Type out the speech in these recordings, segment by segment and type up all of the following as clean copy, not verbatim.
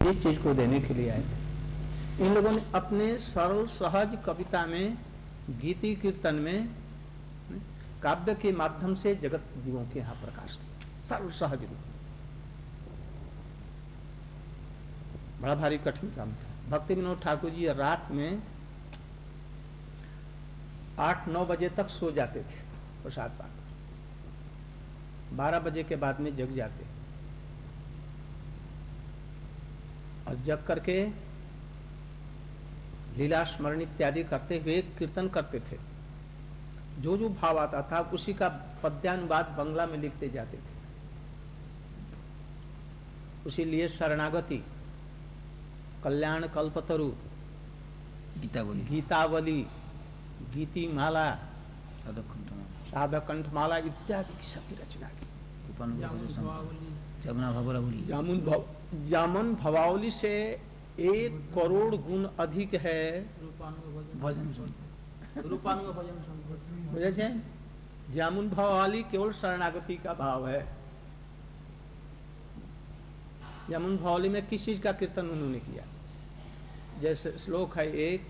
इस चीज को देने के लिए आए थे। इन लोगों ने अपने सरल सहज कविता में, गीति कीर्तन में, काव्य के माध्यम से जगत जीवों के यहां प्रकाश किया, सरल सहज रूप। बड़ा भारी कठिन काम था। भक्ति विनोद ठाकुर जी रात में 8-9 बजे तक सो जाते थे प्रसाद पाकर, 12 बजे के बाद में जग जाते और जग करके लीला स्मरण इत्यादि करते हुए कीर्तन करते थे। जो जो भाव आता था उसी का पद्यानुवाद बंगला में लिखते जाते थे। उसीलिए शरणागति, कल्याण कल्पतरु, गीतावली, गीतिमाला, साधक कंठमाला इत्यादि की सबकी रचना की। जामुन भवावली से 1 करोड़ गुण अधिक है भजन। जामुन भवावली केवल शरणागति का भाव है। जामुन भवावली में किस चीज का कीर्तन उन्होंने किया? जैसे श्लोक है एक,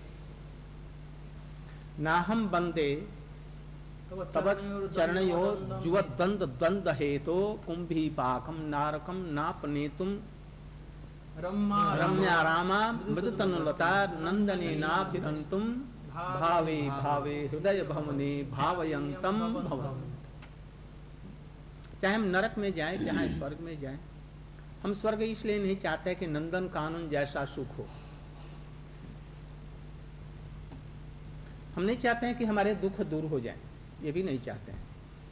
नाहम बंदे तब चरणयो जुवत दंद द्वंद हेतो कुंभी पाकम नारकम नापनेतुम रम्या रामा मृदतनुलता नंदने नाभिरंतुम भावे भावे हृदय भवने भावयंतम भवम। चाहे हम नरक में जाएं, चाहे स्वर्ग में जाएं, हम स्वर्ग इसलिए नहीं चाहते कि नंदन कानन जैसा सुख हो। हम नहीं चाहते हैं कि हमारे दुख दूर हो जाएं, ये भी नहीं चाहते हैं,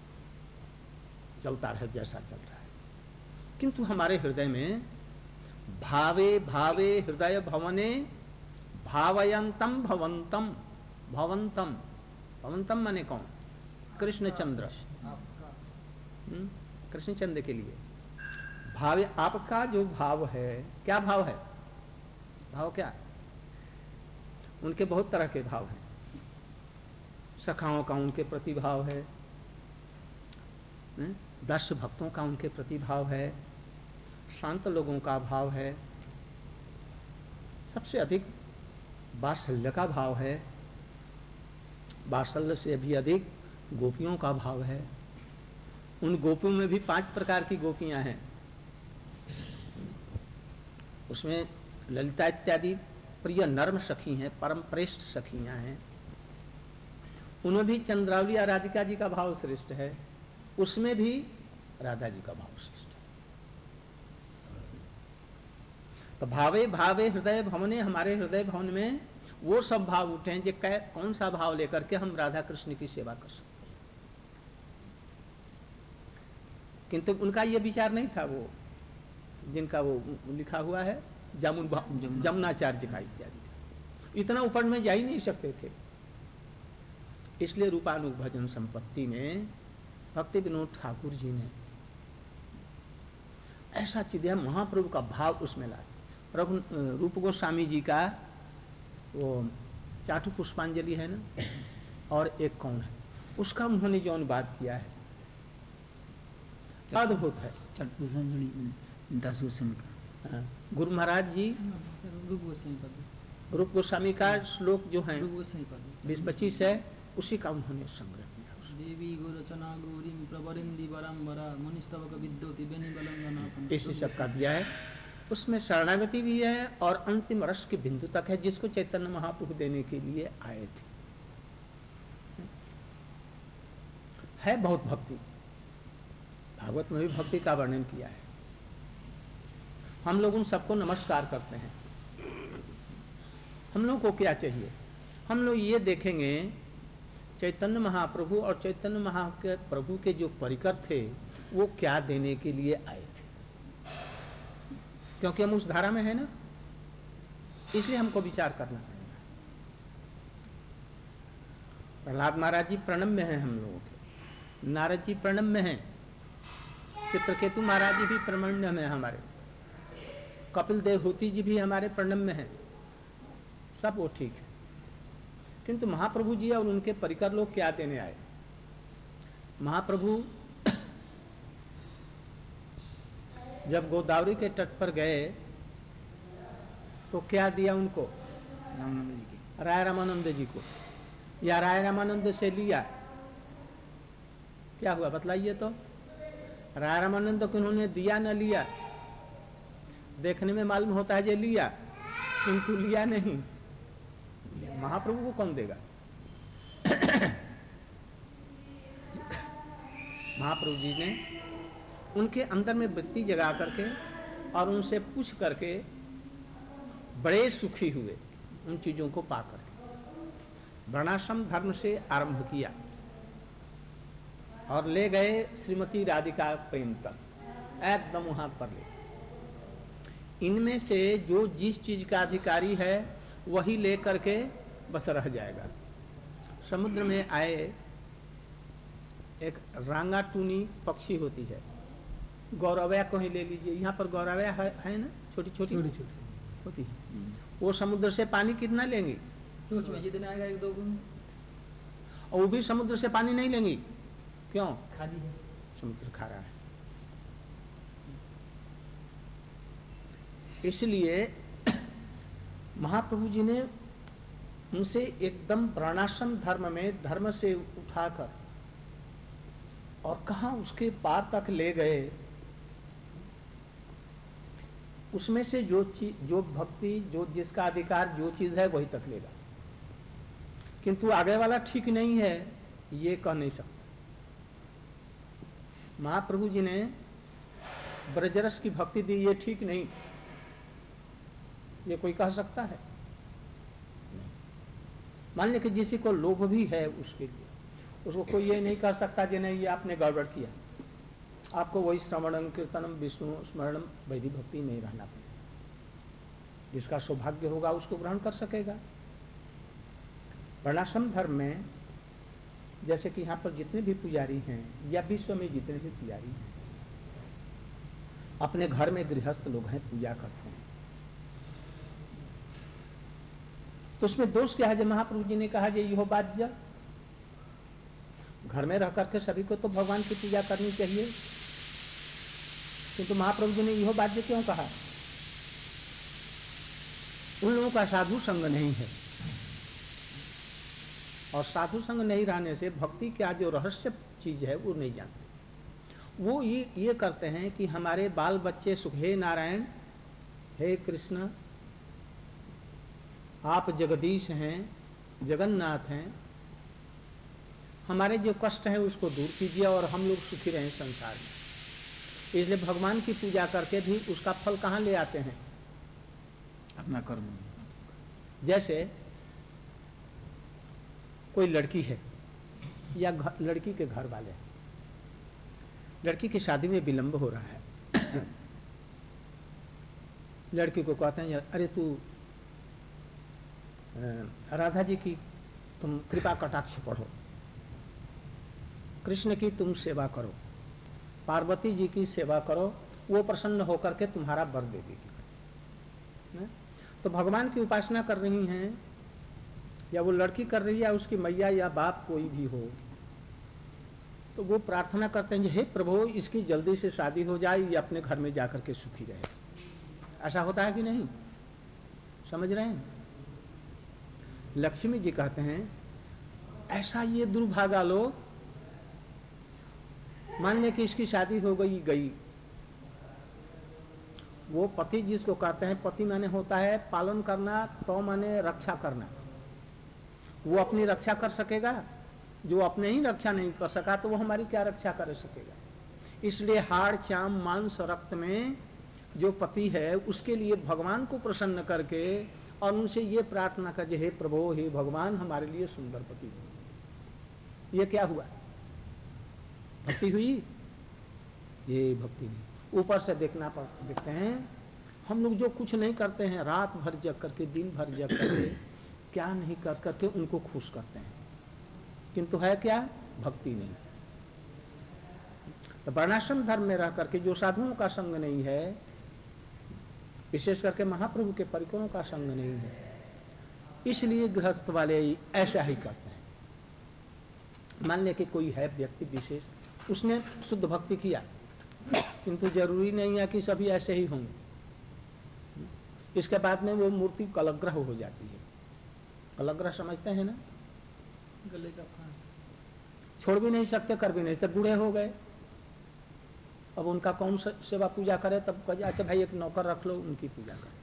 चलता रहे जैसा चल रहा है। किंतु हमारे हृदय में भावे भावे हृदय भवने भावयंतम भवंतम, भवंतम भवंतम माने कौन? कृष्णचंद्र, कृष्णचंद्र के लिए भावे। आपका जो भाव है, क्या भाव है? भाव क्या? उनके बहुत तरह के भाव हैं। सखाओं का उनके प्रति भाव है, दर्श भक्तों का उनके प्रति भाव है, शांत लोगों का भाव है, सबसे अधिक वात्सल्य का भाव है, वात्सल्य से भी अधिक गोपियों का भाव है। उन गोपियों में भी 5 प्रकार की गोपियां हैं। उसमें ललिता इत्यादि प्रिय नर्म सखी हैं, परम प्रेष्ठ सखियां हैं। उनमें भी चंद्रावली और राधिका जी का भाव श्रेष्ठ है, उसमें भी राधा जी का भाव श्रेष्ठ है। तो भावे भावे हृदय भवने, हमारे हृदय भवन में वो सब भाव उठे हैं जो कौन सा भाव लेकर के हम राधा कृष्ण की सेवा कर सकते। किंतु उनका ये विचार नहीं था, वो जिनका वो लिखा हुआ है जमुनाचार्य का इत्यादि, इतना ऊपर में जा ही नहीं सकते थे। इसलिए रूपानुग भजन संपत्ति में भक्ति विनोद ठाकुर जी ने ऐसा चिदिया महाप्रभु का भाव उसमें ला। प्रभु रूप गोस्वामी जी का वो चाटु पुष्पांजलि है ना, और एक कौन है उसका उन्होंने जो अनुवाद किया है अद्भुत है। गुरु महाराज जी रूप गोस्वामी का श्लोक जो है 20-25 है, उसी का उन्होंने संग्रह किया। देवी गोरचना गौरी प्रवरिंदी बराम्बरा मुनिस्तवक विद्योति बेनिबलंगना, इसी सब का दिया है। उसमें शरणागति भी है और अंतिम रस के बिंदु तक है, जिसको चैतन्य महाप्रभु देने के लिए आए थे। है बहुत भक्ति, भागवत में भी भक्ति का वर्णन किया है। हम लोग उन सबको नमस्कार करते हैं। हम लोग को क्या चाहिए? हम लोग ये देखेंगे चैतन्य महाप्रभु और चैतन्य महाप्रभु के जो परिकर थे वो क्या देने के लिए आए थे, क्योंकि हम उस धारा में है ना, इसलिए हमको विचार करना पड़ेगा। प्रहलाद महाराज जी प्रणम में हैं हम लोगों के, नारद जी प्रणम में हैं, चित्रकेतु महाराज जी भी प्रणम्य में हमारे, कपिल देवहूति जी भी हमारे प्रणम में हैं, सब वो ठीक है। किंतु महाप्रभु जी और उनके परिकर लोग क्या देने आए? महाप्रभु जब गोदावरी के तट पर गए तो क्या दिया उनको? रामानंद जी की, राय रामानंद जी को, या राय रामानंद से लिया? क्या हुआ बताइए तो? राय रामानंद को उन्होंने दिया न लिया? देखने में मालूम होता है जे लिया, किंतु लिया नहीं। महाप्रभु को कौन देगा? महाप्रभु जी ने उनके अंदर में वृत्ति जगा करके और उनसे पूछ करके बड़े सुखी हुए उन चीजों को पा करके। वर्णाश्रम धर्म से आरंभ किया और ले गए श्रीमती राधिका प्रेम तक, एकदम वहां पर ले। इनमें से जो जिस चीज का अधिकारी है वही ले करके बस रह जाएगा। समुद्र में आए एक रांगा टूनी पक्षी होती है, गौरवया को ही ले लीजिए, यहाँ पर गौरवया है ना, छोटी छोटी होती है। वो समुद्र से पानी कितना लेंगी? जितना आएगा 1-2 बूंद। और वो भी समुद्र से पानी नहीं लेंगी, क्यों? खाली है, समुद्र खारा है। इसलिए महाप्रभु जी ने उनसे एकदम वर्णाश्रम धर्म में धर्म से उठाकर और कहा उसके पार तक ले गए। उसमें से जो चीज, जो भक्ति, जो जिसका अधिकार, जो चीज है वही तक लेगा, किंतु आगे वाला ठीक नहीं है ये कह नहीं सकता। महाप्रभु जी ने ब्रजरस की भक्ति दी, ये ठीक नहीं, ये कोई कह सकता है? नहीं। मान लिया कि किसी को लोभ भी है उसके लिए, उसको कोई ये नहीं कह सकता कि नहीं ये आपने गड़बड़ किया, आपको वही श्रवणम कीर्तनम विष्णु स्मरणम वैदिक भक्ति में रहना पड़ेगा। जिसका सौभाग्य होगा उसको ग्रहण कर सकेगा। वर्णाश्रम धर्म में जैसे कि यहाँ पर जितने भी पुजारी हैं या विश्व में जितने भी पुजारी हैं, अपने घर में गृहस्थ लोग हैं, पूजा करते हैं, तो उसमें दोष क्या है? जब महाप्रभु जी ने कहा ये यो बाध्य, घर में रह करके सभी को तो भगवान की पूजा करनी चाहिए, किंतु महाप्रभु जी ने यो बाध्य क्यों कहा? उन लोगों का साधु संग नहीं है, और साधु संग नहीं रहने से भक्ति क्या जो रहस्य चीज है वो नहीं जानते। वो ये करते हैं कि हमारे बाल बच्चे सुख, हे नारायण, हे कृष्ण, आप जगदीश हैं, जगन्नाथ हैं, हमारे जो कष्ट है उसको दूर कीजिए और हम लोग सुखी रहें संसार में। इसलिए भगवान की पूजा करके भी उसका फल कहाँ ले आते हैं? अपना कर्म। जैसे कोई लड़की है या लड़की के घर वाले, लड़की की शादी में विलंब हो रहा है, लड़की को कहते हैं अरे तू राधा जी की तुम कृपा कटाक्ष पढ़ो, कृष्ण की तुम सेवा करो, पार्वती जी की सेवा करो, वो प्रसन्न होकर के तुम्हारा वर दे देगी। तो भगवान की उपासना कर रही हैं, या वो लड़की कर रही है या उसकी मैया या बाप कोई भी हो, तो वो प्रार्थना करते हैं हे प्रभु इसकी जल्दी से शादी हो जाए, ये अपने घर में जाकर के सुखी रहे। ऐसा होता है कि नहीं? समझ रहे हैं? लक्ष्मी जी कहते हैं ऐसा ये दुर्भागा लोग, मान लें कि इसकी शादी हो गई, वो पति जिसको कहते हैं, पति माने होता है पालन करना, तो माने रक्षा करना, वो अपनी रक्षा कर सकेगा? जो अपने ही रक्षा नहीं कर सका तो वो हमारी क्या रक्षा कर सकेगा? इसलिए हाड़ चाम मांस रक्त में जो पति है उसके लिए भगवान को प्रसन्न करके और उनसे ये प्रार्थना कर, हे प्रभु, हे भगवान, हमारे लिए सुंदर पति हो। ये क्या हुआ? भक्ति हुई? ये भक्ति नहीं। ऊपर से देखते हैं हम लोग जो कुछ नहीं करते हैं, रात भर जग करके, दिन भर जग करके, क्या नहीं कर करके उनको खुश करते हैं, किंतु है क्या? भक्ति नहीं। तो वर्णाश्रम धर्म में रह करके जो साधुओं का संग नहीं है, विशेष करके महाप्रभु के परिकरों का संग नहीं है, इसलिए गृहस्थ वाले ऐसा ही करते हैं। मान ले कि कोई है व्यक्ति विशेष, उसने शुद्ध भक्ति किया, किंतु जरूरी नहीं है कि सभी ऐसे ही होंगे। इसके बाद में वो मूर्ति कलग्रह हो जाती है। कलग्रह समझते हैं ना? गले का फांस। छोड़ भी नहीं सकते, कर भी नहीं सकते, बूढ़े हो गए। अब उनका कौन सेवा पूजा करे? तब कहे अच्छा भाई एक नौकर रख लो, उनकी पूजा करो।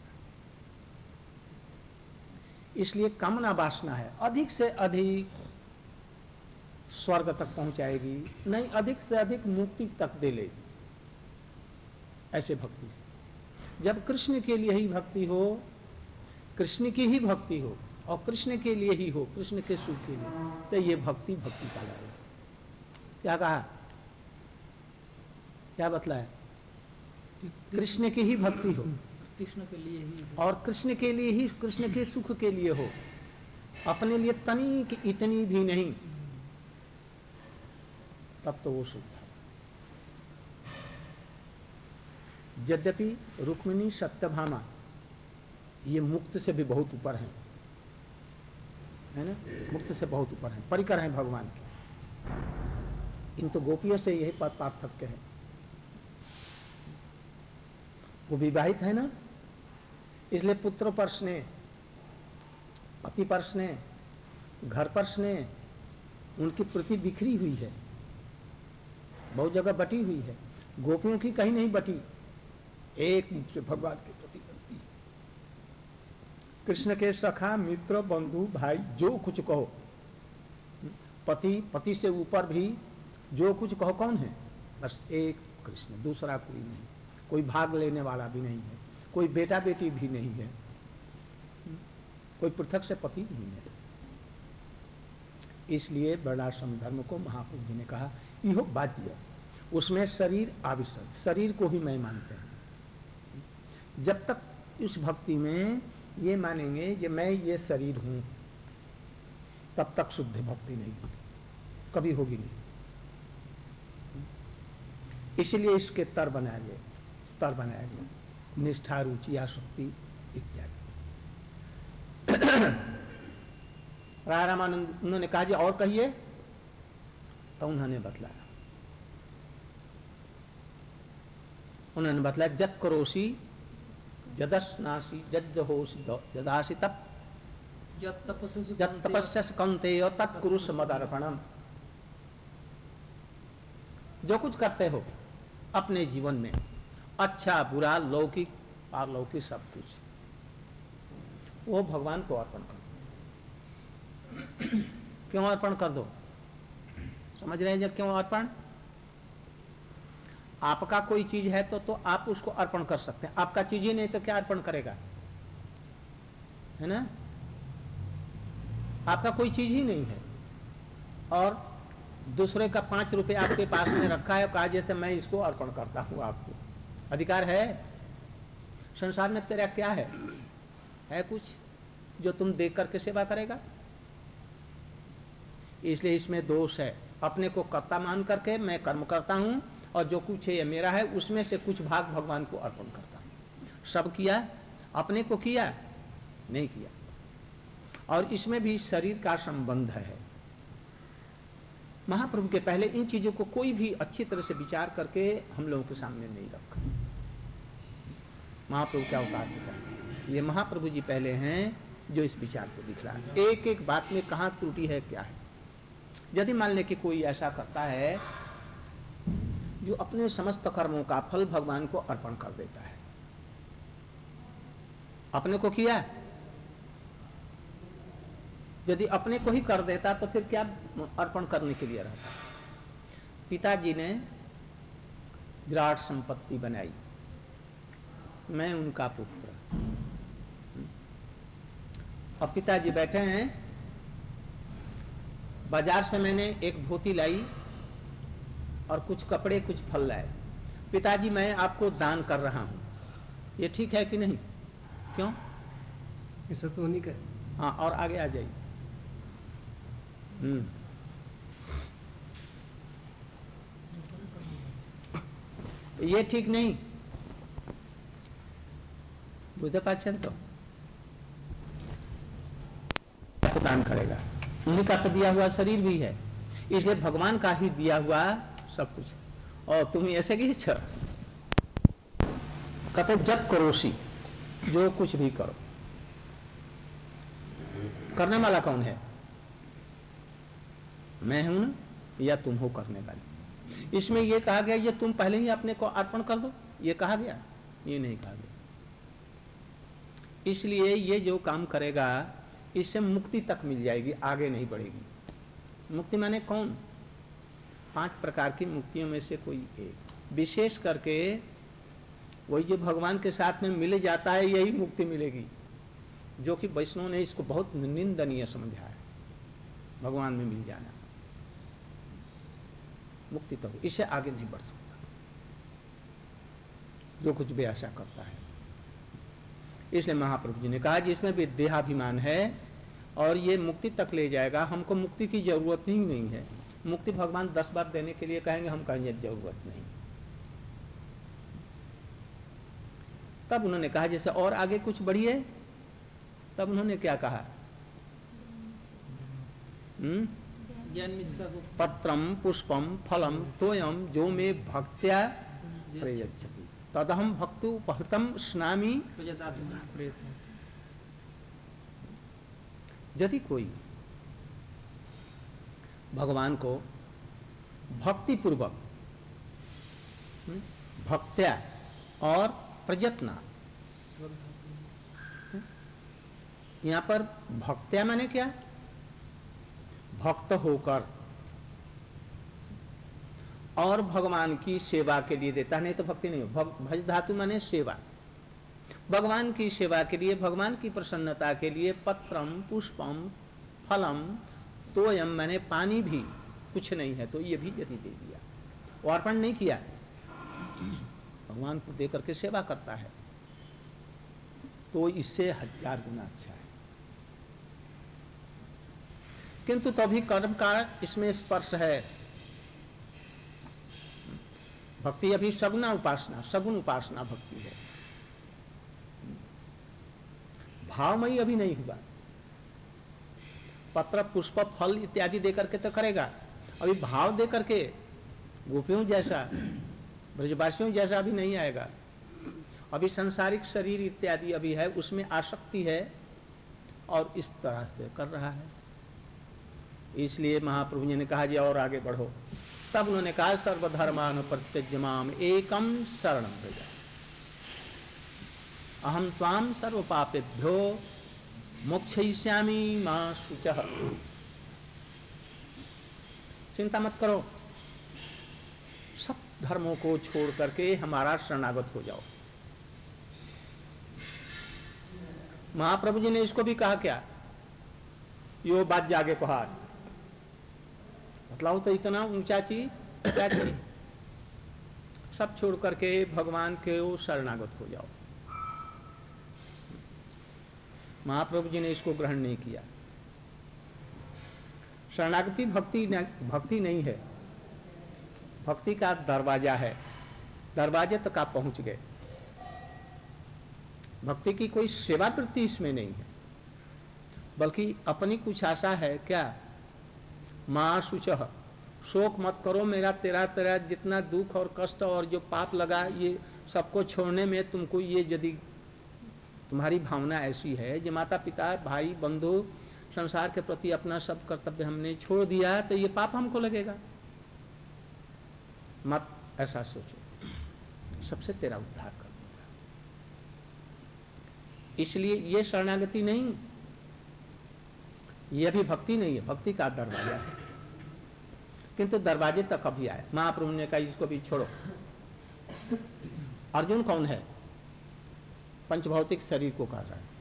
इसलिए कामना वासना है, अधिक से अधिक स्वर्ग तक पहुंचाएगी, नहीं अधिक से अधिक मुक्ति तक दे लेगी ऐसे भक्ति से। जब कृष्ण के लिए ही भक्ति हो, कृष्ण की ही भक्ति हो और कृष्ण के लिए ही हो, कृष्ण के सुख के लिए, तो ये भक्ति भक्ति का है। क्या कहा, क्या बतलाया? कृष्ण की ही भक्ति हो, कृष्ण के लिए ही, और कृष्ण के लिए ही, कृष्ण के सुख के लिए हो, अपने लिए तनी की इतनी भी नहीं, तब तो वो सुख है। यद्यपि रुक्मिणी सत्यभामा ये मुक्त से भी बहुत ऊपर है ना? मुक्त से बहुत ऊपर है, परिकर हैं भगवान के। इन तो गोपियों से यही पार्थक्य है। वो विवाहित है ना, इसलिए पुत्र पर स्नेह, पति पर स्नेह, घर पर स्नेह, उनकी प्रति बिखरी हुई है, बहुत जगह बटी हुई है। गोपियों की कहीं नहीं बटी, एक मुख से भगवान के प्रति बनती है। कृष्ण के सखा, मित्र, बंधु, भाई, जो कुछ कहो, पति से ऊपर भी जो कुछ कहो, कौन है? बस एक कृष्ण, दूसरा कोई नहीं, कोई भाग लेने वाला भी नहीं है, कोई बेटा बेटी भी नहीं है, कोई पृथक से पति नहीं है। इसलिए वर्णाश्रम धर्म को महाप्रभु जी ने कहा इहो बाज्य, उसमें शरीर आविष्ट, शरीर को ही मैं मानते हैं। जब तक इस भक्ति में ये मानेंगे कि मैं ये शरीर हूं, तब तक शुद्ध भक्ति नहीं होगी, कभी होगी नहीं। इसलिए इसके स्तर बनाया गया, निष्ठा, रुचि, आसक्ति इत्यादि। राय रामानंद उन्होंने कहा जी और कहिए, तो उन्होंने बतलाया जत करोसी जदस्नासी जज्जहोसी जदासी तप जत तपस्या कौन्तेय तत्कुरुष मदर्पणम। जो कुछ करते हो अपने जीवन में, अच्छा बुरा, लौकिक पारलौकिक, सब कुछ, वो भगवान को अर्पण कर दो। क्यों अर्पण कर दो? समझ रहे हैं जब क्यों अर्पण? आपका कोई चीज है तो आप उसको अर्पण कर सकते हैं, आपका चीज ही नहीं तो क्या अर्पण करेगा, है ना? आपका कोई चीज ही नहीं है और दूसरे का 5 रुपए आपके पास में रखा है, कहा जैसे मैं इसको अर्पण करता हूं आपको। अधिकार है? संसार में तेरा क्या है कुछ जो तुम देख करके सेवा करेगा? इसलिए इसमें दोष है। अपने को कर्ता मान करके मैं कर्म करता हूं और जो कुछ है ये मेरा है, उसमें से कुछ भाग भगवान को अर्पण करता हूं। सब किया, अपने को किया नहीं किया। और इसमें भी शरीर का संबंध है। महाप्रभु के पहले इन चीजों को कोई भी अच्छी तरह से विचार करके हम लोगों के सामने नहीं रखा। महाप्रभु क्या अवतार दिखा, ये महाप्रभु जी पहले हैं जो इस विचार को दिख रहा है। एक एक बात में कहाँ त्रुटि है, क्या है। यदि मान ले कि कोई ऐसा करता है जो अपने समस्त कर्मों का फल भगवान को अर्पण कर देता है, अपने को किया, यदि अपने को ही कर देता तो फिर क्या अर्पण करने के लिए रहता। पिताजी ने विराट संपत्ति बनाई, मैं उनका पुत्र। अब पिताजी बैठे हैं, बाजार से मैंने एक धोती लाई और कुछ कपड़े कुछ फल लाए। पिताजी मैं आपको दान कर रहा हूं, ये ठीक है कि नहीं? क्यों? ऐसा तो नहीं कर। हाँ, और आगे आ जाइए। ये ठीक नहीं, बुझते पाचन तो दान करेगा, उन्हीं का तो दिया हुआ शरीर भी है, इसलिए भगवान का ही दिया हुआ सब कुछ। और तुम ऐसे की कहते जप करोसी, जो कुछ भी करो, करने वाला कौन है? मैं हूं ना, या तुम हो करने वाले? इसमें यह कहा गया ये तुम पहले ही अपने को अर्पण कर दो, ये कहा गया? ये नहीं कहा गया। इसलिए ये जो काम करेगा इससे मुक्ति तक मिल जाएगी, आगे नहीं बढ़ेगी। मुक्ति माने कौन? 5 प्रकार की मुक्तियों में से कोई एक, विशेष करके वही जो भगवान के साथ में मिल जाता है, यही मुक्ति मिलेगी, जो कि वैष्णव ने इसको बहुत निंदनीय समझा है। भगवान में मिल जाना मुक्ति तो, इससे आगे नहीं बढ़ सकता जो कुछ भी आशा करता है। इसलिए महाप्रभु जी ने कहा जिसमें भी देहाभिमान है और ये मुक्ति तक ले जाएगा, हमको मुक्ति की जरूरत ही नहीं है। मुक्ति भगवान 10 बार देने के लिए कहेंगे, हम कहेंगे जरूरत नहीं। तब उन्होंने कहा जैसे और आगे कुछ बढ़िए, तब उन्होंने क्या कहा? ज्ञान मिश्रा को पत्रम पुष्पम फलम तोयम जो में भक्त्या प्रयच्छति तदहम भक्तु उपहृतम स्नामी। यदि कोई भगवान को भक्ति पूर्वक भक्त्या और प्रयत्न, यहां पर भक्त्या माने क्या? भक्त होकर और भगवान की सेवा के लिए देता, नहीं तो भक्ति नहीं हो। भज धातु माने सेवा, भगवान की सेवा के लिए, भगवान की प्रसन्नता के लिए पत्रम पुष्पम फलम तोयम माने पानी भी कुछ नहीं है तो ये भी यदि दे दिया, वो अर्पण नहीं किया, भगवान को दे करके सेवा करता है, तो इससे 1000 गुना अच्छा है। किंतु तभी कर्म का इसमें स्पर्श है। भक्ति अभी सगुण उपासना भक्ति है, भावमयी अभी नहीं हुआ। पत्र पुष्प फल इत्यादि देकर के तो करेगा, अभी भाव देकर के गोपियों जैसा ब्रजवासियों जैसा अभी नहीं आएगा। अभी सांसारिक शरीर इत्यादि अभी है, उसमें आसक्ति है और इस तरह से कर रहा है। इसलिए महाप्रभु जी ने कहा जी और आगे बढ़ो। तब उन्होंने कहा सर्वधर्मान प्रत्यज्य माम एकम शरणं व्रज अहम त्वाम सर्व पापेभ्यो मोक्षयिष्यामि मा शुचः। चिंता मत करो, सब धर्मों को छोड़ करके हमारा शरणागत हो जाओ। महाप्रभु जी ने इसको भी कहा क्या? यो बात जागे पहाड़, मतलब तो इतना ऊंचा चीज क्या चीज? सब छोड़ करके भगवान के वो शरणागत हो जाओ। महाप्रभु जी ने इसको ग्रहण नहीं किया। शरणागति भक्ति नहीं है, भक्ति का दरवाजा है, दरवाजे तक आप पहुंच गए। भक्ति की कोई सेवा वृत्ति इसमें नहीं है, बल्कि अपनी कुछ आशा है क्या? मां शुचः, शोक मत करो, मेरा तेरा जितना दुख और कष्ट और जो पाप लगा ये सबको छोड़ने में तुमको, ये यदि तुम्हारी भावना ऐसी है जो माता पिता भाई बंधु संसार के प्रति अपना सब कर्तव्य हमने छोड़ दिया तो ये पाप हमको लगेगा, मत ऐसा सोचो, सबसे तेरा उद्धार कर दूंगा। इसलिए ये शरणागति नहीं, ये भी भक्ति नहीं है, भक्ति का दरवाजा है, किंतु दरवाजे तक अभी आए। महाप्रभु ने कहा इसको भी छोड़ो। अर्जुन कौन है? पंचभौतिक शरीर को कर रहा है।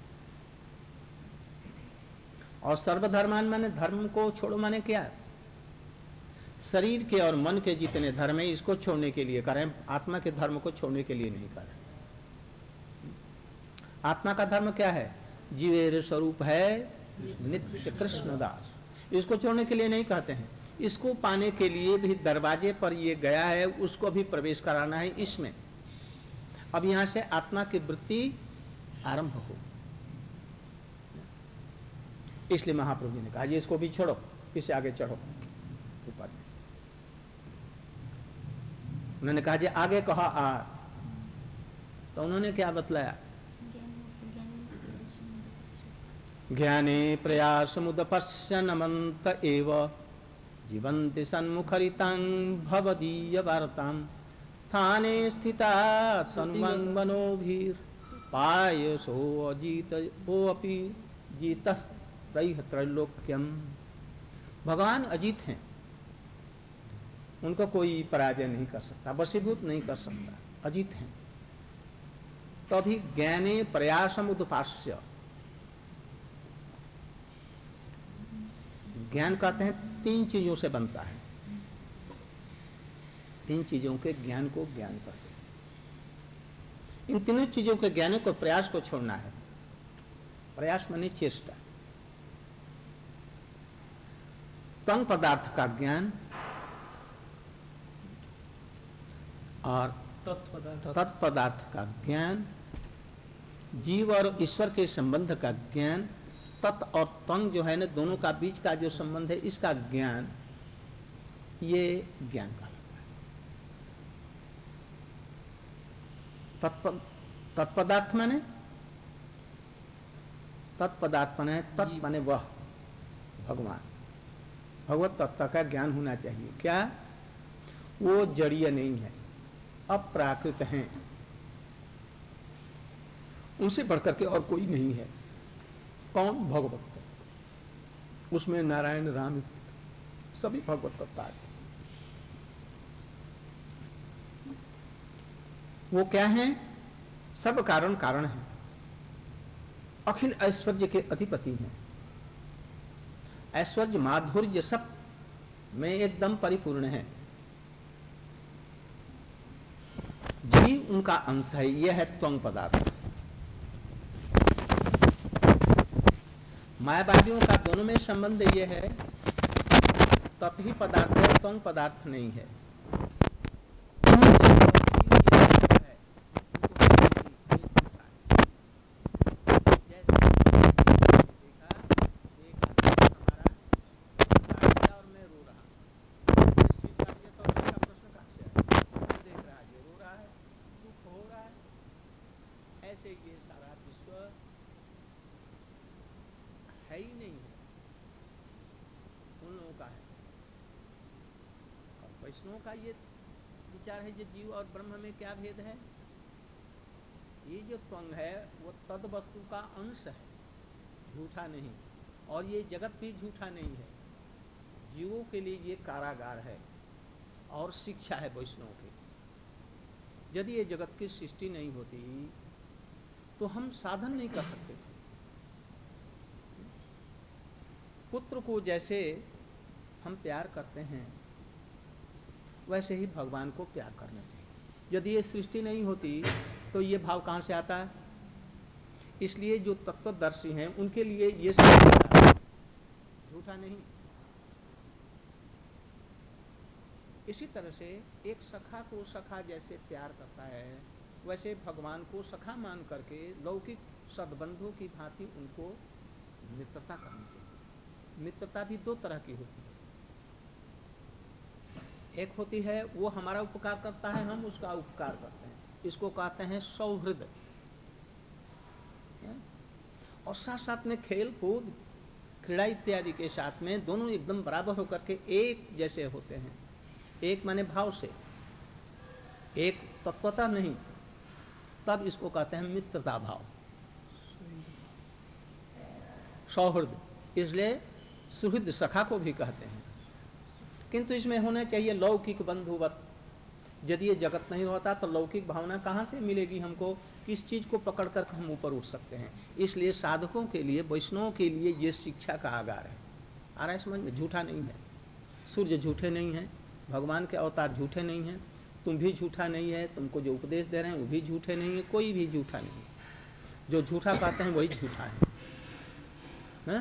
और सर्वधर्मान माने धर्म को छोड़ो माने क्या? शरीर के और मन के जितने धर्म है इसको छोड़ने के लिए कर रहे हैं, आत्मा के धर्म को छोड़ने के लिए नहीं कर रहे। आत्मा का धर्म क्या है? जीवेर स्वरूप है नित्य कृष्णदास, इसको छोड़ने के लिए नहीं कहते हैं। इसको पाने के लिए भी दरवाजे पर ये गया है, उसको भी प्रवेश कराना है इसमें। अब यहां से आत्मा की वृत्ति आरंभ हो, इसलिए महाप्रभु जी ने कहा इसको भी छोड़ो, इससे आगे चढ़ो ऊपर। उन्होंने कहा जी आगे कहा आ, तो उन्होंने क्या बतलाया? ज्ञाने प्रयासमुदपश्यनमन्त एव जीवन्ति सन्मुखरितां भवदीय वार्तां स्थाने स्थिता तन्मनोभिर्पायसो अजीत ओऽपि जीतस्त्रैः त्रैलोक्यम। भगवान अजीत हैं, उनको कोई पराजय नहीं कर सकता, वशीभूत नहीं कर सकता, अजीत हैं। तो अभी ज्ञाने प्रयासमुदपास्य, ज्ञान कहते हैं 3 चीजों से बनता है, 3 चीजों के ज्ञान को ज्ञान कहते हैं। इन तीनों चीजों के ज्ञान को, प्रयास को छोड़ना है। प्रयास माने चेष्टा। त्वंग पदार्थ का ज्ञान और तत्पदार्थ का ज्ञान, जीव और ईश्वर के संबंध का ज्ञान, तत् और त्वंग जो है ना, दोनों का बीच का जो संबंध है, इसका ज्ञान, ये ज्ञान का तत्पदार्थ माने, तत्पदार्थ माने, तत् माने वह भगवान, भगवत तत्व का ज्ञान होना चाहिए। क्या? वो जड़ीय नहीं है, अप्राकृत हैं, उनसे बढ़कर के और कोई नहीं है। कौन? भगवत तत्व। उसमें नारायण, राम सभी भगवत तत्व है। वो क्या है? सब कारण कारण है, अखिल ऐश्वर्य के अधिपति हैं, ऐश्वर्य माधुर्य सब में एकदम परिपूर्ण है। जीव उनका अंश है, यह है त्वंग पदार्थ। मायावादियों का दोनों में संबंध यह है, तत् ही पदार्थ है, त्वंग पदार्थ नहीं है। वैष्णव का ये विचार है, जो जीव और ब्रह्म में क्या भेद है? ये जो त्वंग है वो तद वस्तु का अंश है, झूठा नहीं, और ये जगत भी झूठा नहीं है। जीवों के लिए ये कारागार है और शिक्षा है वैष्णव की। यदि ये जगत की सृष्टि नहीं होती तो हम साधन नहीं कर सकते थे। पुत्र को जैसे हम प्यार करते हैं, वैसे ही भगवान को प्यार करना चाहिए। यदि ये सृष्टि नहीं होती तो ये भाव कहां से आता है? इसलिए जो तत्वदर्शी हैं उनके लिए ये झूठा नहीं। इसी तरह से एक सखा को सखा जैसे प्यार करता है, वैसे भगवान को सखा मान करके लौकिक सद्बंधों की भांति उनको मित्रता करनी चाहिए। मित्रता भी 2 तरह की होती है। एक होती है वो हमारा उपकार करता है, हम उसका उपकार करते हैं, इसको कहते हैं सौहृद। और साथ साथ में खेल कूद, क्रीड़ा इत्यादि के साथ में दोनों एकदम बराबर होकर के एक जैसे होते हैं। एक माने भाव से, एक तत्वता नहीं, तब इसको कहते हैं मित्रता भाव, सौहृद। इसलिए सुहृद सखा को भी कहते हैं। किंतु इसमें होना चाहिए लौकिक बंधुवत। यदि ये जगत नहीं होता तो लौकिक भावना कहाँ से मिलेगी हमको? किस चीज को पकड़ कर हम ऊपर उठ सकते हैं? इसलिए साधकों के लिए, वैष्णवों के लिए ये शिक्षा का आगार है। आ रहा है समझ में? झूठा नहीं है, सूर्य झूठे नहीं है, भगवान के अवतार झूठे नहीं हैं, तुम भी झूठा नहीं है, तुमको जो उपदेश दे रहे हैं वो भी झूठे नहीं है, कोई भी झूठा नहीं है। जो झूठा कहते हैं वही झूठा है।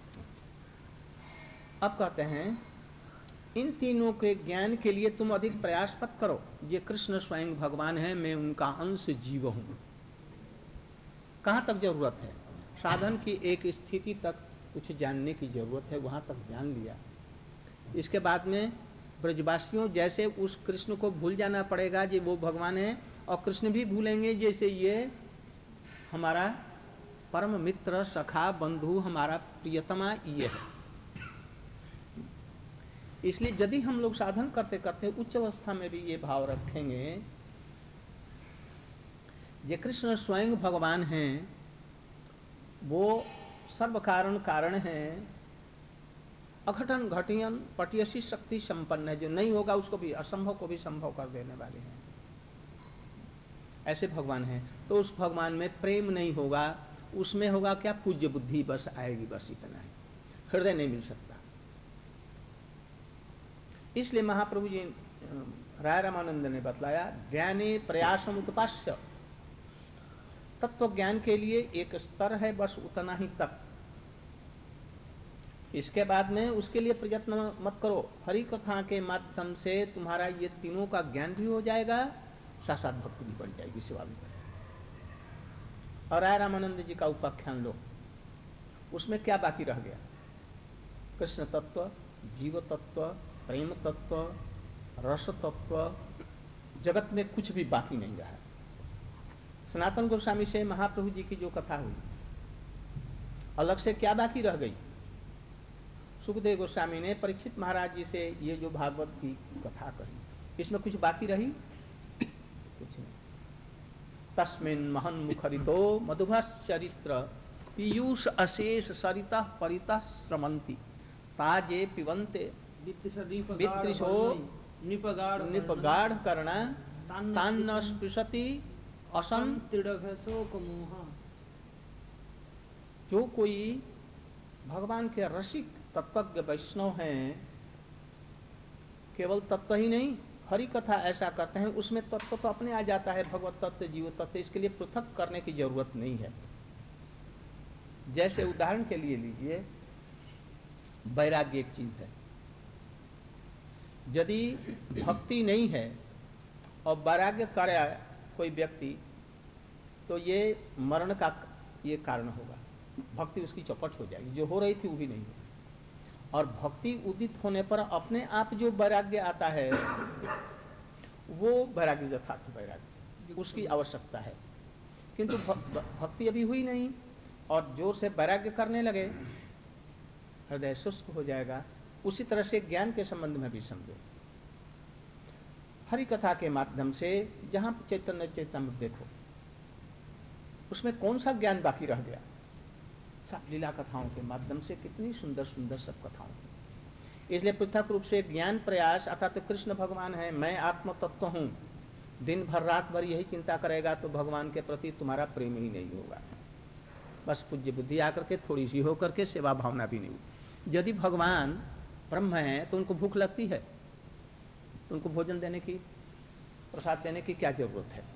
अब कहते हैं इन तीनों के ज्ञान के लिए तुम अधिक प्रयास मत करो। ये कृष्ण स्वयं भगवान है, मैं उनका अंश जीव हूं। कहां तक जरूरत है? साधन की एक स्थिति तक कुछ जानने की जरूरत है, वहां तक जान लिया। इसके बाद में ब्रजवासियों जैसे उस कृष्ण को भूल जाना पड़ेगा जो वो भगवान है, और कृष्ण भी भूलेंगे जैसे ये हमारा परम मित्र सखा बंधु हमारा प्रियतमा ये है। इसलिए यदि हम लोग साधन करते करते उच्च अवस्था में भी ये भाव रखेंगे, ये कृष्ण स्वयं भगवान हैं, वो सर्व कारण कारण हैं, अघटन घटियन पटियसी शक्ति संपन्न है, जो नहीं होगा उसको भी, असंभव को भी संभव कर देने वाले हैं, ऐसे भगवान हैं। तो उस भगवान में प्रेम नहीं होगा, उसमें होगा क्या, पूज्य बुद्धि बस आएगी, बस इतना है, हृदय नहीं मिल सकता। इसलिए महाप्रभु जी राय रामानंद ने बतलाया, ज्ञाने प्रयासम उत्पास्य, तत्व ज्ञान के लिए एक स्तर है, बस उतना ही तक, इसके बाद में उसके लिए प्रयत्न मत करो। हरि कथा के माध्यम से तुम्हारा ये तीनों का ज्ञान भी हो जाएगा, साक्षात भक्ति भी बढ़ जाएगी, सेवा भी बढ़ेगी। और राय रामानंद जी का उपाख्यान लो, उसमें क्या बाकी रह गया, कृष्ण तत्व, जीव तत्व, प्रेम तत्व, रस तत्व, जगत में कुछ भी बाकी नहीं रहा। सनातन गोस्वामी से महाप्रभु जी की जो कथा हुई, अलग से क्या बाकी रह गई, सुखदेव गोस्वामी ने परीक्षित महाराज जी से ये जो भागवत की कथा कही, इसमें कुछ बाकी रही, कुछ नहीं। तस्मिन् महन मुखरितो मधुभश्चरित्र पीयूष अशेष सरिता परिता श्रमंती ताजे पिबंते वित्रिशो निपगाढ़ करना तान्न स्पृशति असम तीर्थशोकमोह। जो कोई भगवान के रसिक तत्वज्ञ वैष्णव हैं, केवल तत्व ही नहीं हरि कथा ऐसा करते हैं, उसमें तत्व तो अपने आ जाता है, भगवत तत्व, जीव तत्व, इसके लिए पृथक करने की जरूरत नहीं है। जैसे उदाहरण के लिए लीजिए, वैराग्य एक चीज है, यदि भक्ति नहीं है और वैराग्य करे कोई व्यक्ति, तो ये मरण का ये कारण होगा, भक्ति उसकी चौपट हो जाएगी, जो हो रही थी वो भी नहीं होगी। और भक्ति उदित होने पर अपने आप जो वैराग्य आता है, वो वैराग्य यथार्थ वैराग्य, उसकी आवश्यकता है। किंतु भक्ति अभी हुई नहीं और जोर से वैराग्य करने लगे, हृदय शुष्क हो जाएगा। उसी तरह से ज्ञान के संबंध में भी समझो, हरि कथा के माध्यम से जहां चैतन्य चैतन्य देखो, उसमें कौन सा ज्ञान बाकी रह गया, सब लीला कथाओं के माध्यम से कितनी सुंदर सुंदर सब कथाओं की। इसलिए पृथक रूप से ज्ञान प्रयास, अर्थात तो कृष्ण भगवान है, मैं आत्म तत्व हूँ, दिन भर रात भर यही चिंता करेगा तो भगवान के प्रति तुम्हारा प्रेम ही नहीं होगा, बस पूज्य बुद्धि आकर के थोड़ी सी होकर के सेवा भावना भी नहीं होगी। यदि भगवान ब्रह्म है तो उनको भूख लगती है, तो उनको भोजन देने की, प्रसाद देने की क्या जरूरत है।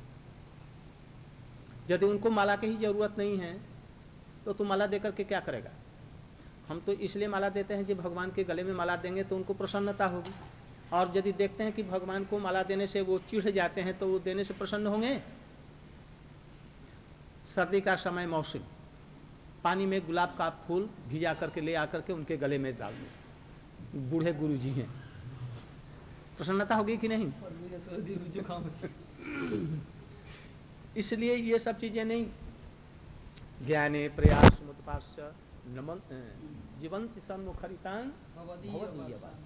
यदि उनको माला की ही जरूरत नहीं है तो तू माला देकर के क्या करेगा। हम तो इसलिए माला देते हैं कि भगवान के गले में माला देंगे तो उनको प्रसन्नता होगी, और यदि देखते हैं कि भगवान को माला देने से वो चिढ़ जाते हैं तो वो देने से प्रसन्न होंगे। सर्दी का समय मौसम, पानी में गुलाब का फूल भिजा करके ले आकर के उनके गले में डाल दो, बूढ़े गुरु जी हैं, प्रसन्नता होगी कि नहीं। इसलिए ये सब चीजें नहीं। ज्ञाने प्रयास मुत्पास्य नमन जीवंत सन्मुखरितान भवदीयवान,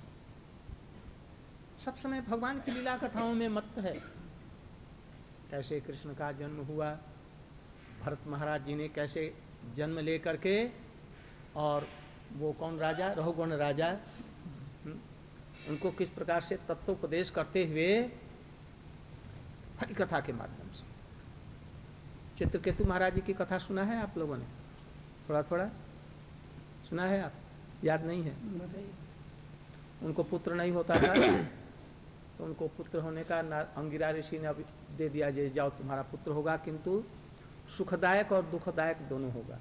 सब समय भगवान की लीला कथाओं में मत है। कैसे कृष्ण का जन्म हुआ, भरत महाराज जी ने कैसे जन्म लेकर के, और वो कौन राजा, रघुगण राजा, उनको किस प्रकार से तत्वोपदेश करते हुए हरि कथा के माध्यम से। चित्रकेतु महाराज जी की कथा सुना है आप लोगों ने, थोड़ा थोड़ा सुना है, आप याद नहीं है। उनको पुत्र नहीं होता था तो उनको पुत्र होने का अंगिरा ऋषि ने अभी दे दिया, जे जाओ तुम्हारा पुत्र होगा, किंतु सुखदायक और दुखदायक दोनों होगा।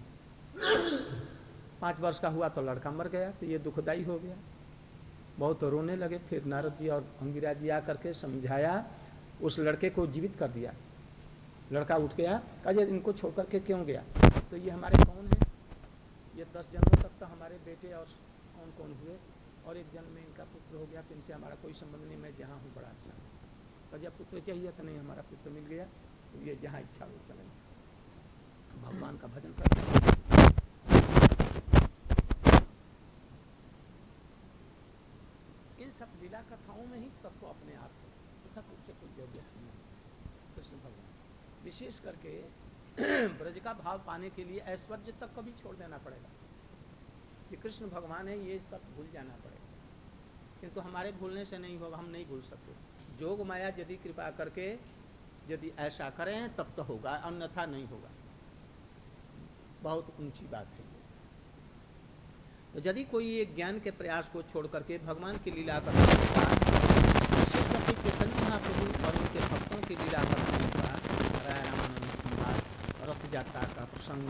5 वर्ष का हुआ तो लड़का मर गया, तो ये दुखदायी हो गया, बहुत रोने लगे। फिर नारद जी और अंगिरा जी आकर के समझाया, उस लड़के को जीवित कर दिया। लड़का उठ गया, अजय इनको छोड़ करके क्यों गया, तो ये हमारे कौन है, ये 10 जन्मों तक तो हमारे बेटे और कौन कौन हुए, और एक जन्म में इनका पुत्र हो गया, तो इनसे हमारा कोई संबंध नहीं, मैं जहाँ हूँ बड़ा अच्छा हूँ। अजय पुत्र चाहिए तो नहीं, हमारा पुत्र मिल गया, तो ये जहाँ इच्छा हो चलेंगे। भगवान का भजन करते हैं। इन सब लीला कथाओं में ही तत्व अपने आप है, पृथक रूप से कोई जरूरत नहीं है। कृष्ण भगवान विशेष करके ब्रज का भाव पाने के लिए ऐश्वर्य तक कभी छोड़ देना पड़ेगा। ये कृष्ण भगवान है, ये सब भूल जाना पड़ेगा, किंतु हमारे भूलने से नहीं होगा, हम नहीं भूल सकते। जोग माया यदि कृपा करके यदि ऐसा करें तब तो होगा, अन्यथा नहीं होगा। बहुत ऊंची बात है। तो यदि कोई एक ज्ञान के प्रयास को छोड़ करके भगवान की लीला करने का, चैतन्य महाप्रभु और उनके भक्तों की लीला करने का, रामानंद संवाद, रथ यात्रा का प्रसंग,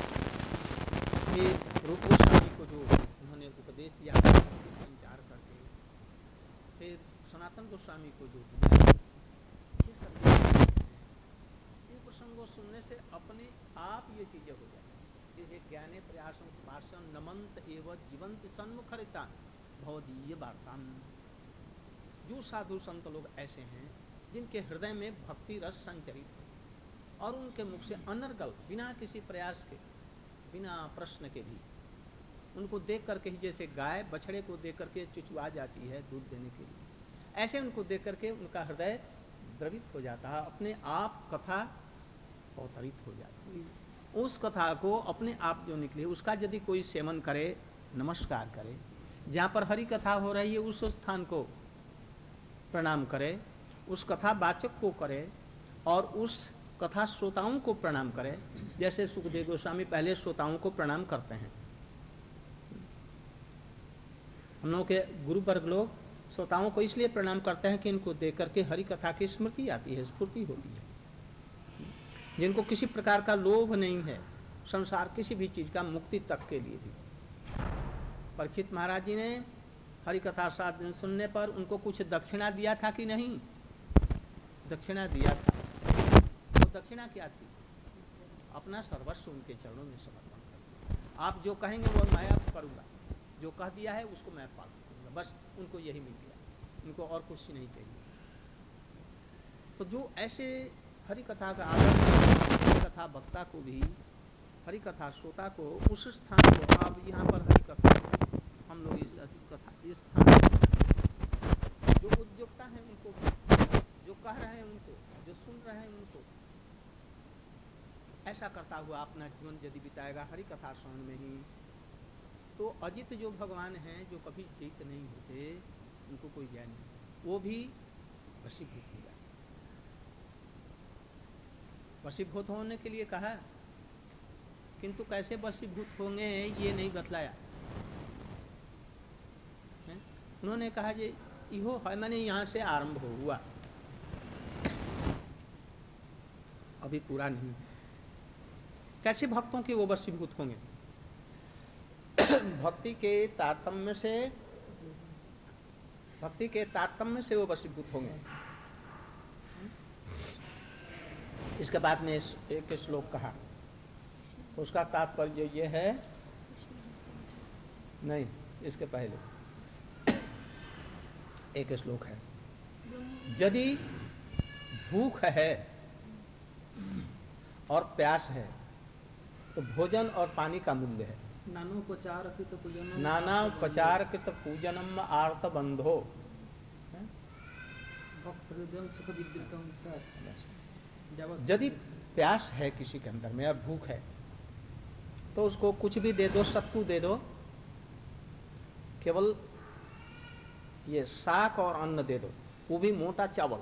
फिर रूप गोस्वामी को जो उन्होंने उपदेश दिया संचार करके, फिर सनातन गोस्वामी को जो दिया, ये सब इन प्रसंगों सुनने से अपने आप ये चीजें हो जाए। ये ज्ञाने प्रयासम भाषण नमंत एवं जीवंत सन्मुखरिता भवदीय वार्ता। जो साधु संत लोग ऐसे हैं जिनके हृदय में भक्ति रस संचरित है और उनके मुख से अनर्गल बिना किसी प्रयास के, बिना प्रश्न के भी, उनको देख करके ही जैसे गाय बछड़े को देख करके चुचुआ जाती है दूध देने के लिए, ऐसे उनको देख करके उनका हृदय द्रवित हो जाता है, अपने आप कथा अवतरित हो जाती है। उस कथा को अपने आप जो निकले उसका यदि कोई सेवन करे, नमस्कार करे, जहाँ पर हरि कथा हो रही है उस स्थान को प्रणाम करे, उस कथा वाचक को करे और उस कथा श्रोताओं को प्रणाम करे। जैसे सुखदेव गोस्वामी पहले श्रोताओं को प्रणाम करते हैं। हम लोगों के गुरु वर्ग लोग श्रोताओं को इसलिए प्रणाम करते हैं कि इनको देख करके हरि कथा की स्मृति आती है, स्फूर्ति होती है। जिनको किसी प्रकार का लोभ नहीं है संसार किसी भी चीज का, मुक्ति तक के लिए भी। परीक्षित महाराज जी ने हरि कथा 7 दिन सुनने पर उनको कुछ दक्षिणा दिया था कि नहीं? दक्षिणा दिया था। तो दक्षिणा क्या थी? अपना सर्वस्व उनके चरणों में समर्पण कर। आप जो कहेंगे वो मैं करूंगा, जो कह दिया है उसको मैं पालन करूंगा, बस उनको यही मिल गया, उनको और कुछ नहीं चाहिए। तो जो ऐसे हरि कथा का आदर, कथा वक्ता को भी, हरि कथा श्रोता को, उस स्थान को, आप यहाँ पर हरि कथा हम लोग इस कथा इस स्थान जो उद्योक्ता है उनको, जो कह रहे हैं उनको, जो सुन रहे हैं उनको, ऐसा करता हुआ अपना जीवन यदि बिताएगा हरि कथा श्रवण में ही, तो अजित जो भगवान हैं जो कभी जीत नहीं होते, उनको कोई ज्ञान नहीं, वो भी वशीभूत हो जाए। वशीभूत होने के लिए कहा, किंतु कैसे वशीभूत होंगे ये नहीं बतलाया। उन्होंने कहा जे इहो है, मैंने यहाँ से आरंभ हुआ, अभी पूरा नहीं। कैसे भक्तों के वो वशीभूत होंगे? भक्ति के तारतम्य से वो वशीभूत होंगे। इसके बाद में एक श्लोक कहा, उसका तात्पर्य ये है, नहीं इसके पहले एक श्लोक है, यदि भूख है और प्यास है तो भोजन और पानी का मूल्य है। नानोपचार कृत पूजनम आर्त बंधो। यदि प्यास है किसी के अंदर में और भूख है तो उसको कुछ भी दे दो, सत्तू दे दो, केवल ये साग और अन्न दे दो, वो भी मोटा चावल,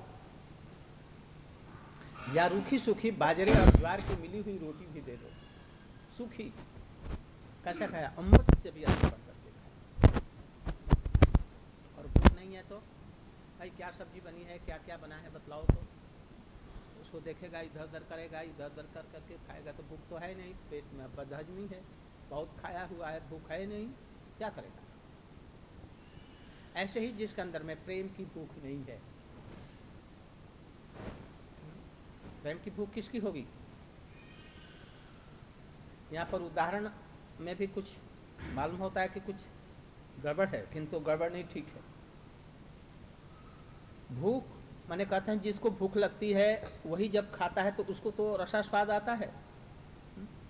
या रूखी सूखी बाजरे और ज्वार की मिली हुई रोटी भी दे दो, सूखी, कैसा खाया? अमृत से भी अच्छा बन करके खाया। और भूख नहीं है तो भाई क्या सब्जी बनी है, क्या क्या बना है बतलाओ, तो उसको देखेगा, इधर उधर करेगा, इधर उधर कर करके खाएगा, तो भूख तो है नहीं, पेट में बदहजमी है, बहुत खाया हुआ है, भूख है नहीं, क्या करेगा? ऐसे ही जिसके अंदर में प्रेम की भूख नहीं है, प्रेम की भूख किसकी होगी? यहाँ पर उदाहरण में भी कुछ मालूम होता है कि कुछ गड़बड़ है, किंतु गड़बड़ नहीं, ठीक है। भूख माने कहते हैं जिसको भूख लगती है वही जब खाता है तो उसको तो रसा स्वाद आता है,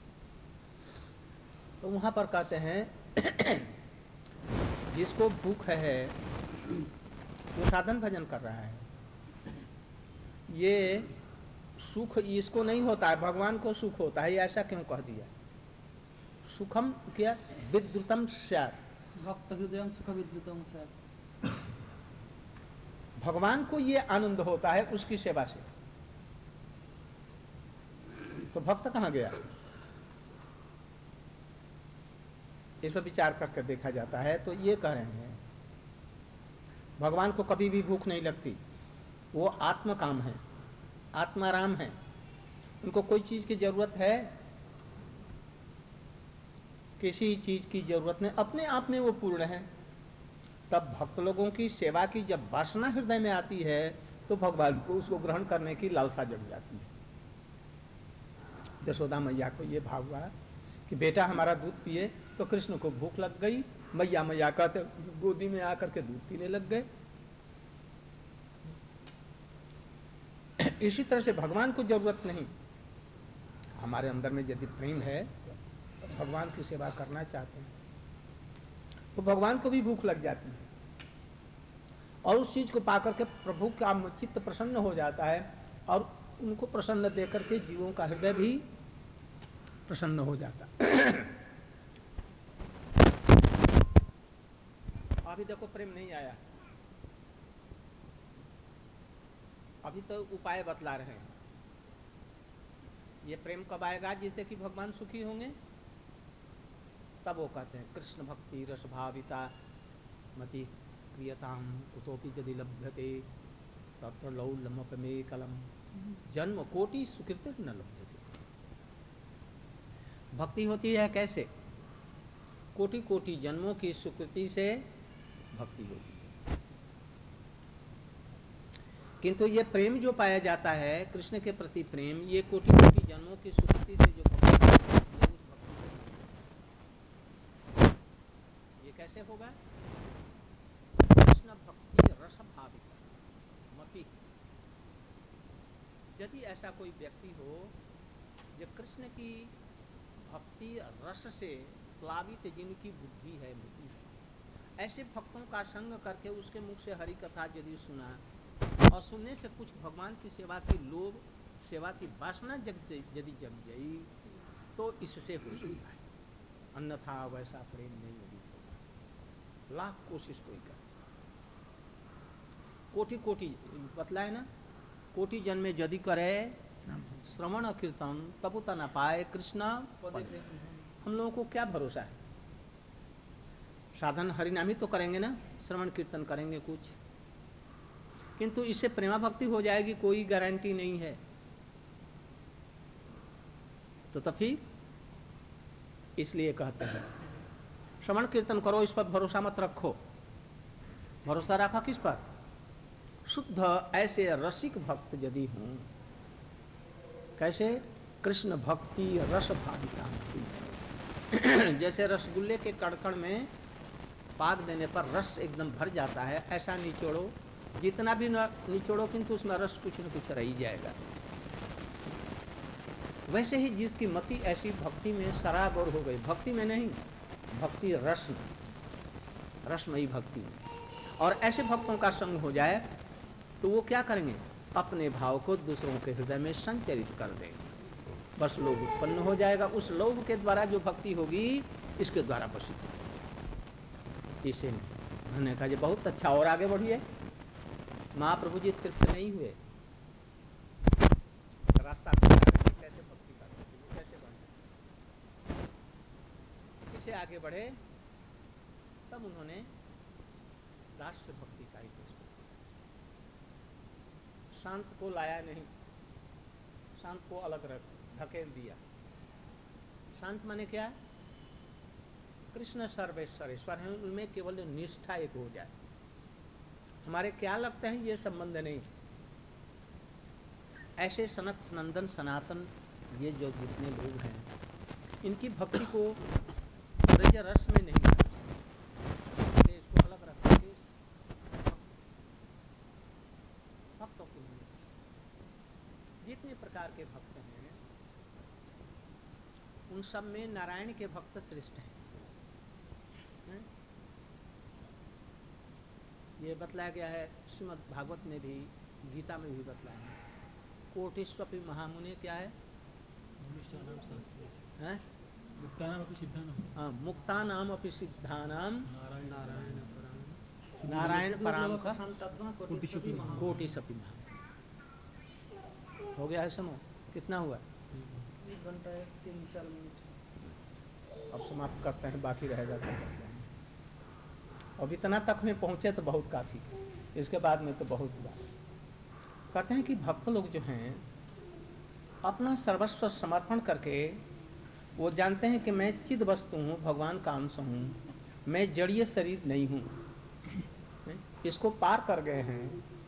तो वहां पर कहते हैं जिसको भूख है वो साधन भजन कर रहा है, ये सुख इसको नहीं होता है, भगवान को सुख होता है, ऐसा क्यों कह दिया? सुखम क्या विद्रुतम स्यात्, भक्त हृदय सुख विद्युतम स्यात्, भगवान को ये आनंद होता है उसकी सेवा से, तो भक्त कहाँ गया? इस पर विचार करके देखा जाता है तो ये कह रहे हैं भगवान को कभी भी भूख नहीं लगती, वो आत्म काम है, आत्माराम है, उनको कोई चीज की जरूरत है? किसी चीज की जरूरत नहीं, अपने आप में वो पूर्ण है। तब भक्त लोगों की सेवा की जब वासना हृदय में आती है तो भगवान को उसको ग्रहण करने की लालसा जग जाती है। यशोदा मैया को ये भाव हुआ कि बेटा हमारा दूध पिए, तो कृष्ण को भूख लग गई, मैया मैया कहते गोदी में आकर के दूध पीने लग गए। इसी तरह से भगवान को जरूरत नहीं, हमारे अंदर में यदि प्रेम है तो भगवान की सेवा करना चाहते हैं तो भगवान को भी भूख लग जाती है, और उस चीज को पाकर के प्रभु का चित्त प्रसन्न हो जाता है, और उनको प्रसन्न देकर के जीवों का हृदय भी प्रसन्न हो जाता है। अभी देखो प्रेम नहीं आया, अभी तो उपाय बतला रहे हैं। ये प्रेम कब आएगा जिससे कि भगवान सुखी होंगे? तब वो कहते हैं कृष्ण भक्ति रस भाविता मति क्रियताम कुतोपि यदि लभ्यते तत्र लौल्लमपमे कलम जन्म कोटि सुकृत न लभ्यते। भक्ति होती है कैसे? कोटि कोटि जन्मों की सुकृति से भक्ति होती है। किंतु ये प्रेम जो पाया जाता है कृष्ण के प्रति प्रेम, ये कोटि कोटि जन्मों की सुकृति से जो भक्ति है, ये कैसे होगा? कृष्ण भक्ति रस भावित मति, यदि ऐसा कोई व्यक्ति हो जो कृष्ण की भक्ति रस से प्लावित, जिनकी बुद्धि है मति है, ऐसे भक्तों का संग करके उसके मुख से हरि कथा यदि सुना और सुनने से कुछ भगवान की सेवा की लोभ, सेवा की वासना यदि जग गई तो इससे हो सकता है, अन्यथा वैसा प्रेम नहीं यदि होगा। लाख कोशिश कोई कर, कोटि कोटि बतलाए ना, कोटि जन्म यदि करे श्रवण कीर्तन तब उतना न पाए कृष्ण। हम लोगों को क्या भरोसा है? साधन हरिनामी तो करेंगे ना, श्रवण कीर्तन करेंगे कुछ, किंतु इससे प्रेमा भक्ति हो जाएगी कोई गारंटी नहीं है। तो फिर इसलिए कहते हैं श्रवण कीर्तन करो, इस पर भरोसा मत रखो। भरोसा रखा किस पर? शुद्ध ऐसे रसिक भक्त यदि हों, कैसे? कृष्ण भक्ति रस भाविता, जैसे रसगुल्ले के कड़कड़ में पाक देने पर रस एकदम भर जाता है, ऐसा निचोड़ो, जितना भी निचोड़ो किंतु उसमें रस कुछ न कुछ रह ही जाएगा। वैसे ही जिसकी मति ऐसी भक्ति में सराबोर हो गई, भक्ति में नहीं, भक्ति रस में, रसमयी भक्ति में, और ऐसे भक्तों का संग हो जाए तो वो क्या करेंगे? अपने भाव को दूसरों के हृदय में संचरित कर देंगे, बस लोभ उत्पन्न हो जाएगा। उस लोभ के द्वारा जो भक्ति होगी इसके द्वारा बस इसे मैंने कहा ये बहुत अच्छा, और आगे बढ़िए। महाप्रभु जी तृप्त नहीं हुए, रास्ता कैसे भक्ति करते थे, वो कैसे बढ़े, किसे आगे बढ़े? तब उन्होंने दास्य भक्ति का ही प्रश्न, शांत को लाया नहीं, शांत को अलग रख ढकेल दिया। शांत माने क्या? कृष्ण सर्वेश्वरेश्वर है, उनमें केवल निष्ठा एक हो जाए, हमारे क्या लगते हैं ये संबंध नहीं। ऐसे सनत नंदन सनातन ये जो जितने लोग हैं इनकी भक्ति को ब्रज रस में नहीं लाते, इसको अलग रखेंगे भक्तों को। जितने प्रकार के भक्त हैं उन सब में नारायण के भक्त श्रेष्ठ हैं। ये बतलाया गया है श्रीमद् भागवत में भी, गीता में भी बतलाया है। कोटिस्वपि महामुने क्या है? हैं? मुक्तानाम अपि सिद्धानाम नारायण पराम का कोटिस्वपि महा। हो गया है समय? कितना हुआ? 1 घंटा 3-4 मिनट। अब समाप्त करते हैं, बाकी रहेगा तो करते हैं। अब इतना तक में पहुंचे तो बहुत काफी, इसके बाद में तो बहुत हुआ। कहते हैं कि भक्त लोग जो हैं अपना सर्वस्व समर्पण करके वो जानते हैं कि मैं चिद वस्तु हूँ, भगवान का अंश हूँ, मैं जड़ीय शरीर नहीं हूँ, इसको पार कर गए हैं।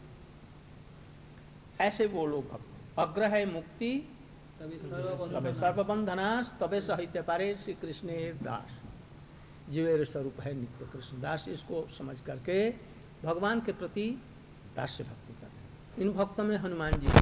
ऐसे वो लोग भक्त। अग्र है मुक्ति तबे सर्वबंधनाश तबे साहित्य पारे श्री कृष्ण दास, जीवेर स्वरूप है नित्य कृष्ण दास। इसको समझ करके भगवान के प्रति दास्य भक्ति कर रहे हैं। इन भक्तों में हनुमान जी,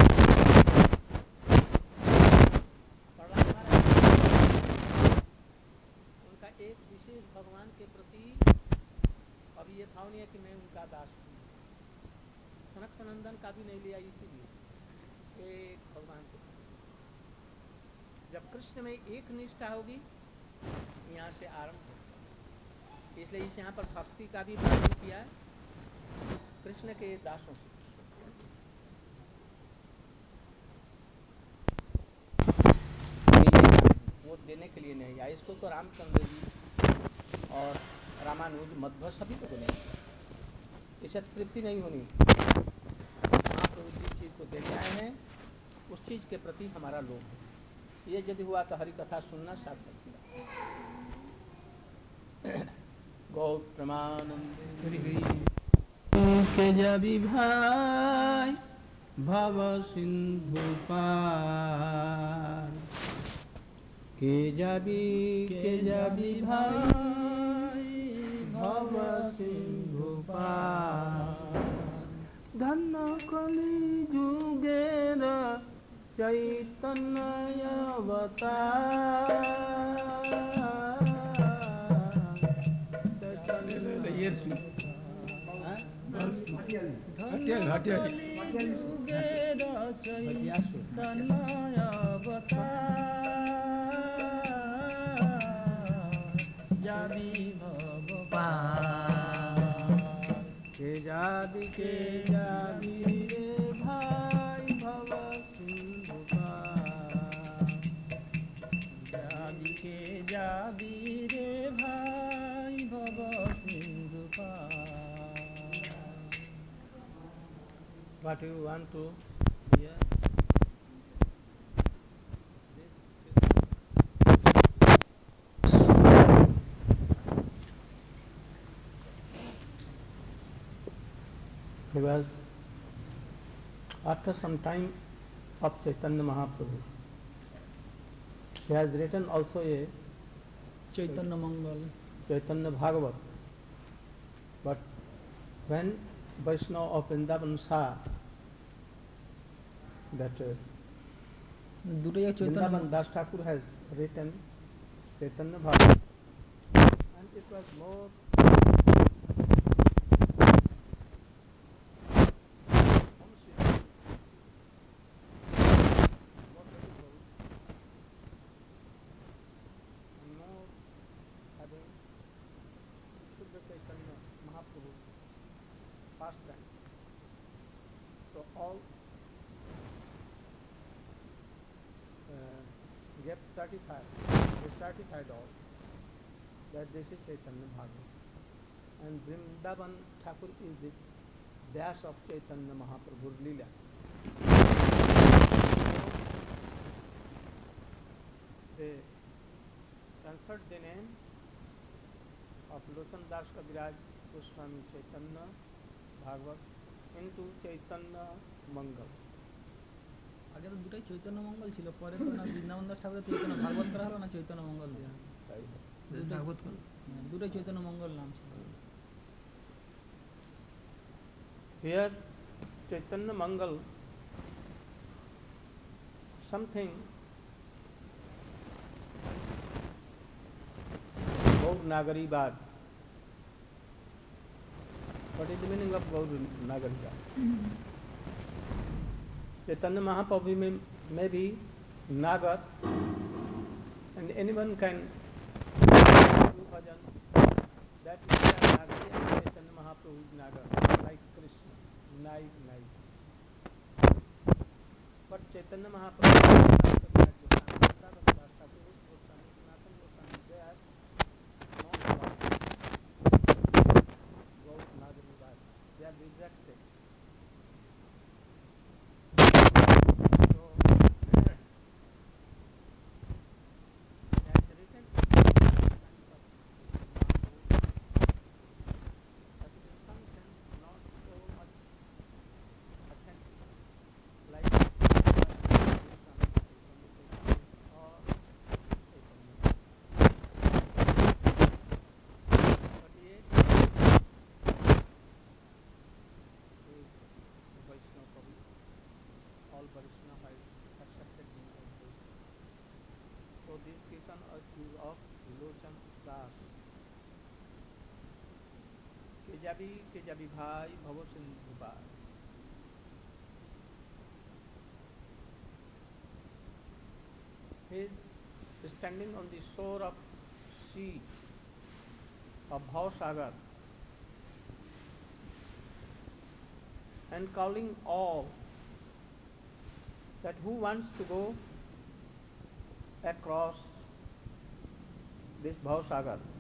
उनका एक विशेष भगवान के प्रति अभी ये भाव नहीं है कि मैं उनका दास हूँ। सनक सनंदन का भी नहीं लिया, इसीलिए एक भगवान के प्रति। जब कृष्ण में एक निष्ठा होगी यहाँ से आरंभ होगा। इसलिए इस यहाँ पर भक्ति का भी वर्णन किया है कृष्ण के दासों से। वो देने के लिए नहीं आया, इसको तो रामचंद्र जी और रामानुज मध्व सभी को नहीं, इसे तृप्ति नहीं होनी। महाप्रभु जिस चीज को देने आए हैं उस चीज के प्रति हमारा लोभ है। ये यदि हुआ तो हरि कथा सुनना सार्थक किया। गौ प्रमानंद के जबी भाई भव सिंधु पार, के जबी भाई भव सिंधु पार, धन्य कलि जुगेर चैतन्य अवतार। के जाबी रे भाई भव सिंधु पार, जाबी रे भाई भव सिंधु पार। What you want to hear? Because after some time of Chaitanya Mahaprabhu, he has written also a Chaitanya Mangal, Chaitanya Bhagavat. But when Vaishnava of Vrindavan saw that Vrindavan Das Thakur has written Chaitanya Bhagavat, and it was more get certified, they certified all that this is Chaitanya Bhagavat. And Vrindavan Thakur is the dash of Chaitanya Mahaprabhu's Leela. They transferred the name of Lotan Das Kaviraj Goswami Chaitanya Bhagavat into Chaitanya Mangal. আগে তো দুটাই চৈতন্য মঙ্গল ছিল, পরে তো না বৃন্দাবন দাস ঠাকুরের চৈতন্য ভাগবত করা হলো না চৈতন্য মঙ্গল দেয়া। भागवत को দুটাই চৈতন্য মঙ্গল নাম ছিল। Here Chaitanya Mangal, something Gaur Nagaribad. What is the meaning of Gaur Nagaribad? Chaitanya Mahaprabhu may be Nagar, and anyone can do bhajan. That is Nagari, and Chaitanya Mahaprabhu is Nagar, like Krishna, Nai. But Chaitanya Mahaprabhu, they are not allowed. Gaur Nagaribad. They are rejected. So this kirtan is of Lochan Das. Kejabi Bhai Bhavo Sindhu Bhai. He is standing on the shore of sea of Bhavasagar and calling all that who wants to go across this Bhavasagar.